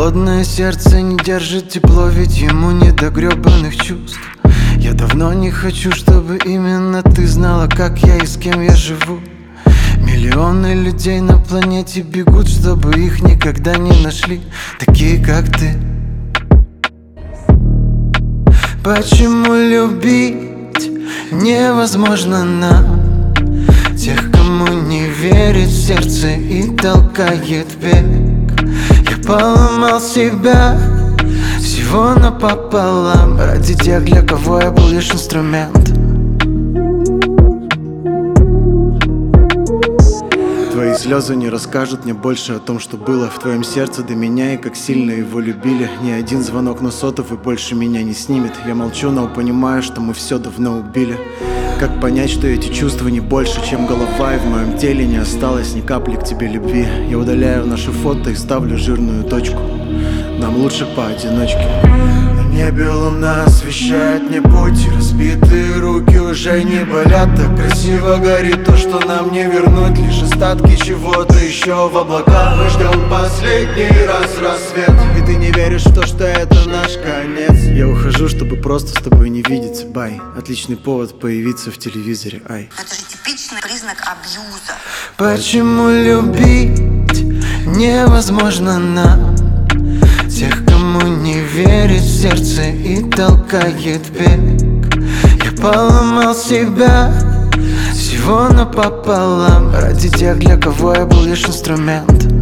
Холодное сердце не держит тепло, ведь ему не до гребаных чувств. Я давно не хочу, чтобы именно ты знала, как я и с кем я живу. Миллионы людей на планете бегут, чтобы их никогда не нашли такие, как ты. Почему любить невозможно нам? Тех, кому не верит в сердце и толкает бег. Я поломал себя всего напополам ради тех, для кого я был лишь инструмент. Твои слезы не расскажут мне больше о том, что было в твоем сердце до меня и как сильно его любили. Ни один звонок на сотовый больше меня не снимет. Я молчу, но понимаю, что мы все давно убили. Как понять, что эти чувства не больше, чем голова, и в моем теле не осталось ни капли к тебе любви? Я удаляю наши фото и ставлю жирную точку. Нам лучше поодиночке. На небе луна освещает мне путь, и разбитые руки уже не болят. Так красиво горит то, что нам не вернуть, лишь остатки чего-то еще в облаках. Мы ждем последний раз рассвет, и ты не веришь в то, что это наш конец. Я ухожу, чтобы просто с тобой не видеться, бай. Отличный повод появиться в телевизоре, ай. Это же типичный признак абьюза. Почему любить невозможно нам? Тех, кому не верит в сердце и толкает бег. Я поломал себя всего напополам ради тех, для кого я был лишь инструмент.